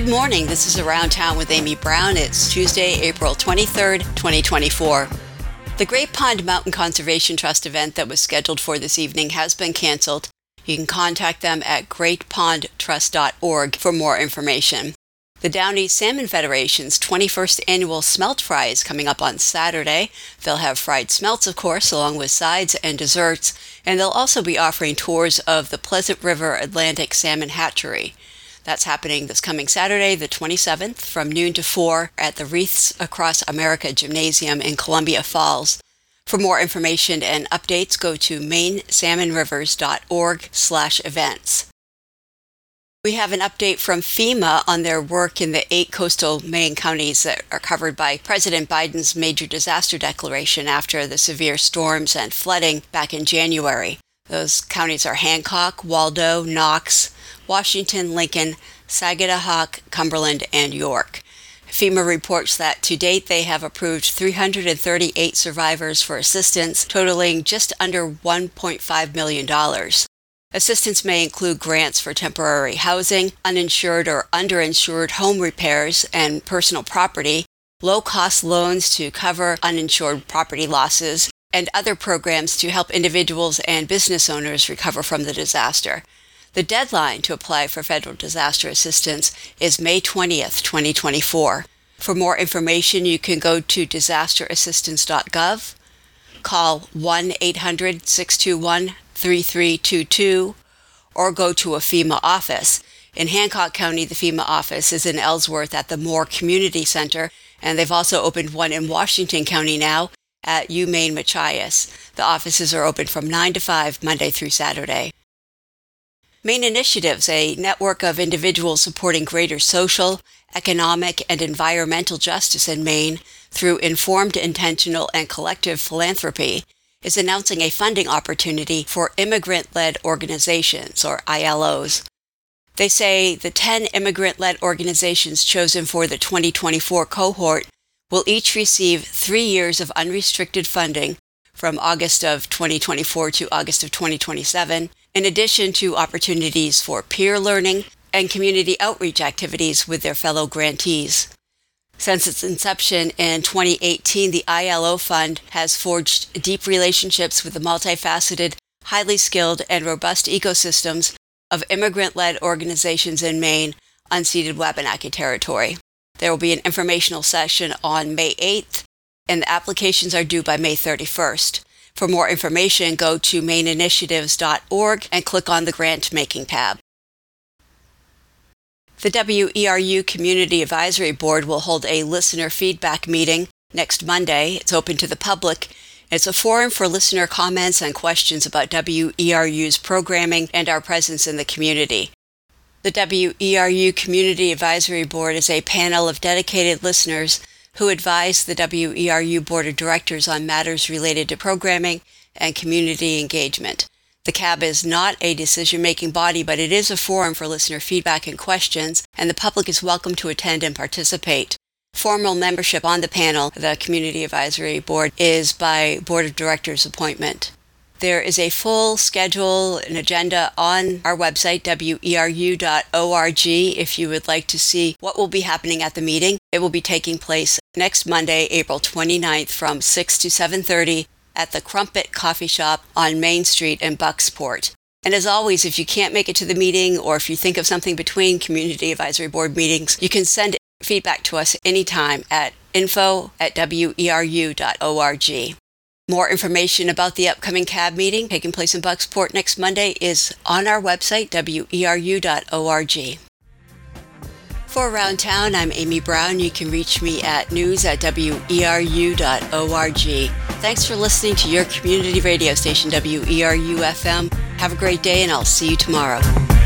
Good morning, this is Around Town with Amy Brown. It's Tuesday, April 23rd, 2024. The Great Pond Mountain Conservation Trust event that was scheduled for this evening has been canceled. You can contact them at greatpondtrust.org for more information. The Down East Salmon Federation's 21st annual Smelt Fry is coming up on Saturday. They'll have fried smelts, of course, along with sides and desserts, and they'll also be offering tours of the Pleasant River Atlantic Salmon Hatchery. That's happening this coming Saturday, the 27th, from noon to 4 at the Wreaths Across America Gymnasium in Columbia Falls. For more information and updates, go to mainsalmonrivers.org/events. We have an update from FEMA on their work in the 8 coastal Maine counties that are covered by President Biden's major disaster declaration after the severe storms and flooding back in January. Those counties are Hancock, Waldo, Knox, Washington, Lincoln, Saginaw, Cumberland, and York. FEMA reports that to date they have approved 338 survivors for assistance, totaling just under $1.5 million. Assistance may include grants for temporary housing, uninsured or underinsured home repairs and personal property, low-cost loans to cover uninsured property losses, and other programs to help individuals and business owners recover from the disaster. The deadline to apply for federal disaster assistance is May 20th, 2024. For more information, you can go to disasterassistance.gov, call 1-800-621-3322, or go to a FEMA office. In Hancock County, the FEMA office is in Ellsworth at the Moore Community Center, and they've also opened one in Washington County now at UMaine Machias. The offices are open from 9 to 5, Monday through Saturday. Maine Initiatives, a network of individuals supporting greater social, economic, and environmental justice in Maine through informed, intentional, and collective philanthropy, is announcing a funding opportunity for immigrant-led organizations, or ILOs. They say the 10 immigrant-led organizations chosen for the 2024 cohort will each receive 3 years of unrestricted funding from August of 2024 to August of 2027, in addition to opportunities for peer learning and community outreach activities with their fellow grantees. Since its inception in 2018, the ILO Fund has forged deep relationships with the multifaceted, highly skilled, and robust ecosystems of immigrant-led organizations in Maine, unceded Wabanaki territory. There will be an informational session on May 8th, and the applications are due by May 31st. For more information, go to maineinitiatives.org and click on the Grant-Making tab. The WERU Community Advisory Board will hold a listener feedback meeting next Monday. It's open to the public. It's a forum for listener comments and questions about WERU's programming and our presence in the community. The WERU Community Advisory Board is a panel of dedicated listeners who advise the WERU Board of Directors on matters related to programming and community engagement. The CAB is not a decision-making body, but it is a forum for listener feedback and questions, and the public is welcome to attend and participate. Formal membership on the panel, the Community Advisory Board, is by Board of Directors appointment. There is a full schedule and agenda on our website, weru.org, if you would like to see what will be happening at the meeting. It will be taking place next Monday, April 29th from 6 to 7:30 at the Crumpet Coffee Shop on Main Street in Bucksport. And as always, if you can't make it to the meeting or if you think of something between Community Advisory Board meetings, you can send feedback to us anytime at info@weru.org. More information about the upcoming CAB meeting taking place in Bucksport next Monday is on our website, weru.org. For Around Town, I'm Amy Brown. You can reach me at news@weru.org. Thanks for listening to your community radio station, WERU-FM. Have a great day, and I'll see you tomorrow.